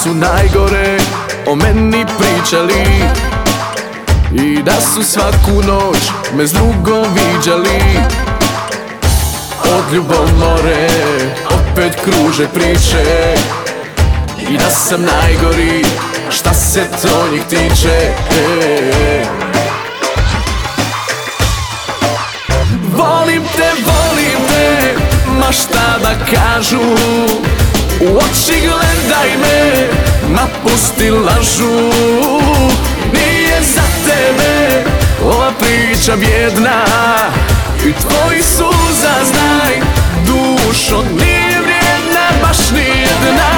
su najgore o meni pričali i da su svaku noć me s drugom viđali. Od ljubomore opet kruže priče i da sam najgori šta se to njih tiče. Volim te, ma šta da kažu, u oči gledaj me, ma pusti lažu. Nije za tebe ova priča bjedna i tvoji suza, znaj, dušo, nije vrijedna baš nijedna.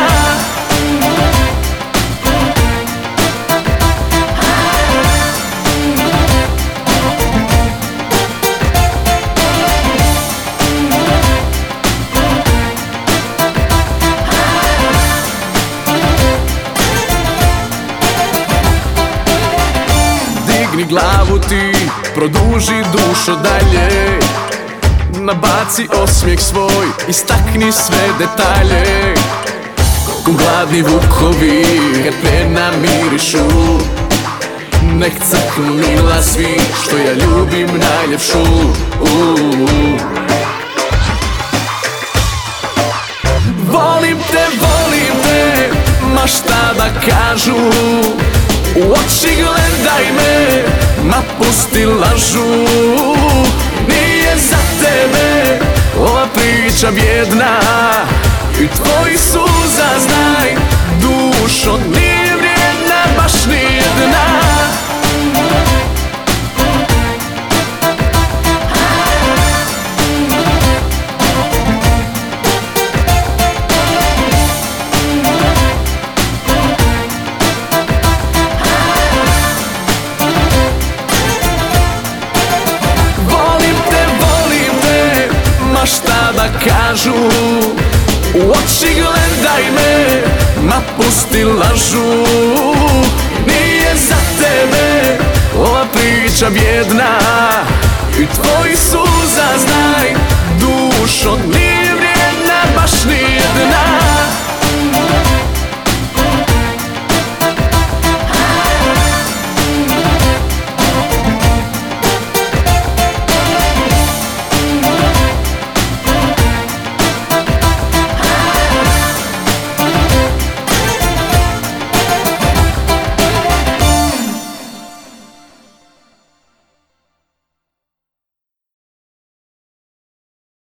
Digni glavu ti, produži dušo dalje, nabaci osmijeh svoj, istakni sve detalje. Ko gladni vukovi kad me namirišu, nek crknu mila svi što ja ljubim najljepšu. Volim te, ma šta da kažu, u oči gledaj me, ma pusti lažu. Nije za tebe ova priča bjedna i tvoji suza, znaj, dušo, nije vrijedna baš nijedna. Šta da kažu, u oči gledaj me, ma pusti lažu. Nije za tebe ova priča bjedna i tvoji suza, znaj,